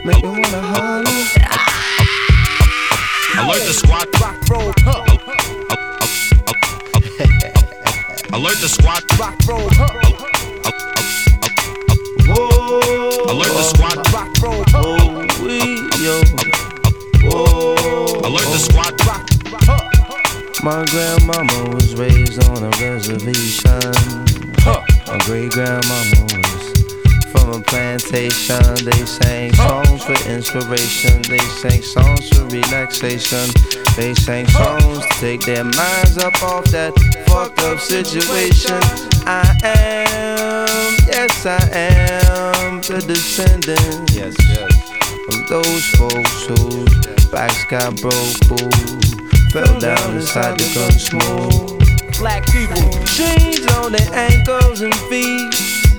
Make me wanna holler. Alert the squad. Alert the squad. Alert the squad. Alert the squad. My grandmama was raised on a reservation. My great grandmama was from a plantation. They sang songs for inspiration. They sang songs for relaxation. They sang songs to take their minds up off that fucked up situation. I am, yes I am, the descendant of those folks whose backs got broke, who fell down inside the gun smoke. Black people, chains on their ankles and feet.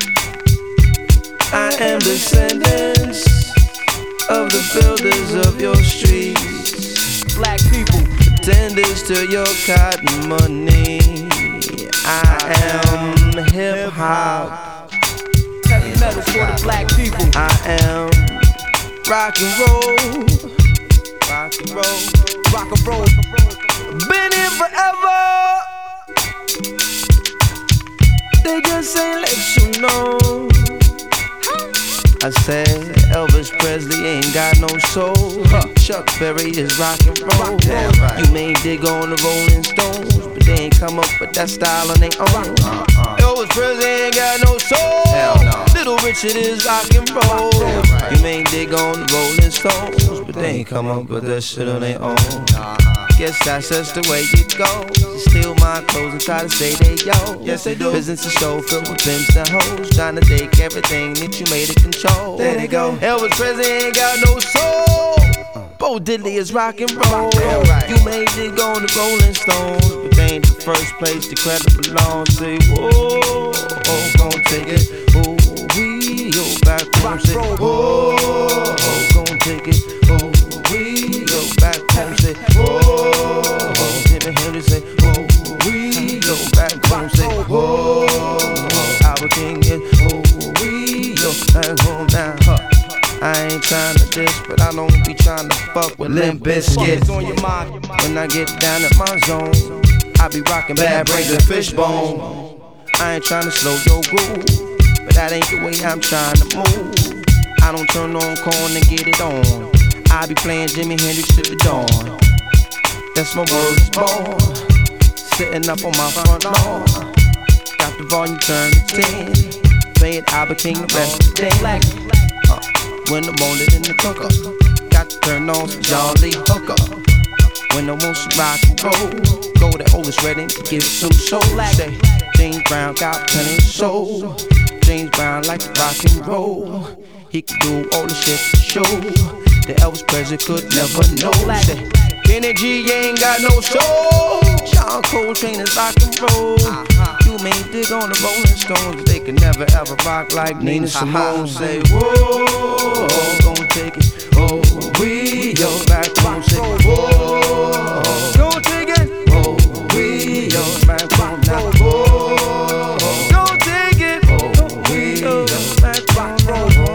I am descendants of the builders of your streets. Black people, Tenders to your cotton money. I am hip hop. heavy metal for the black people. I am rock and roll. Rock and roll. Rock and roll. Been here forever. They just ain't let you know. I said Elvis Presley ain't got no soul. Chuck Berry is rock and roll. You may dig on the Rolling Stones, but they ain't come up with that style on their own. Elvis Presley ain't got no soul. Little Richard is rock and roll. You may dig on the Rolling Stones, but they ain't come up with that shit on their own. Guess that's just the way you go. You steal my clothes and try to say they yo. Yes they do. Business is show filled with pimps and hoes, trying to take everything that you made it control. There they go. Elvis Presley ain't got no soul. Bo Diddley is rock and roll. You may dig on the Rolling Stones, but they ain't the first place the credit belongs. Say whoa, oh, gon' take it. Oh, we go back home. Say whoa, oh, gon' take it. Oh, we go back home. Say whoa, oh, Jimmy Henry say whoa, we go back home. Say whoa, oh, our king is oh, we go back home now. I ain't trying to diss, but I don't be trying to fuck with Limp Bizkit. When I get down at my zone, I be rockin' Bad Brains and Fishbone. I ain't trying to slow your groove, but that ain't the way I'm trying to move. I don't turn on corn and get it on. I be playing Jimi Hendrix to the dawn. That's my words born. Sitting up on my front lawn. Got the volume turned to 10. Playing Albert King the rest of the day. When I want it in the cooker, got to turn on some Jolly Hooker. When I want some rock and roll, go to Otis Redding to give it some soul. Say James Brown got plenty of soul. James Brown like to rock and roll. He could do all the shit for show. The Elvis Presley could never know. Say Kenny G ain't got no soul. John Coltrane is rock and roll. You may dig on the Rolling Stones, they can never ever rock like Nina Simone. Say whoa, oh, gon' take it. Oh, we go back home. Say whoa, gon' take it. Oh, we go back home now. Whoa, gon' take it. Oh, we go back home now.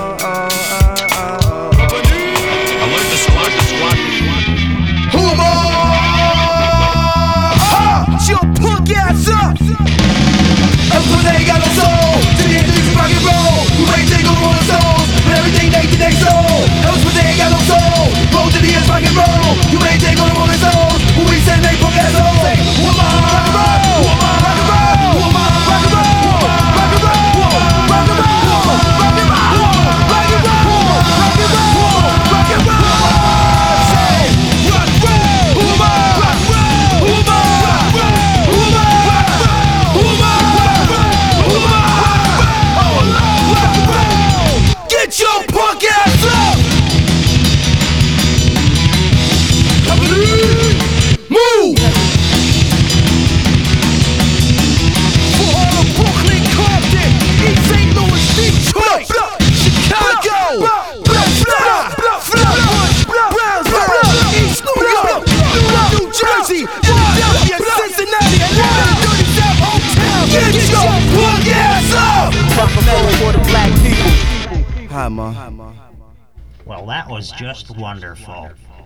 Alert the squad. The squad. Who am I? Your punk ass up! Elvis ain't got no soul. To the end of this rock and roll. You ain't take on the souls, but everything they sold. Elvis ain't got no soul. Roll to the end, rock and roll. You ain't take on the rolling souls. Who we send they punk ass on? Say, who am I? Rock and roll. Rock and roll. Who am I? Rock and roll. Rock and roll. Rock and roll. Rock and roll. Rock and roll. Rock and roll. Rock and roll. Say, rock and roll. Who am I? Rock and roll. Who am I? Get your punk ass up! Move! For all of Brooklyn, Compton, East St. Louis, Detroit, Chicago, Brownsville, East New York, New Jersey, Philadelphia, Cincinnati, Atlanta, Dirty South, Hometown. Get your punk ass up! For the black people. Hi, Ma. Well, that was just wonderful.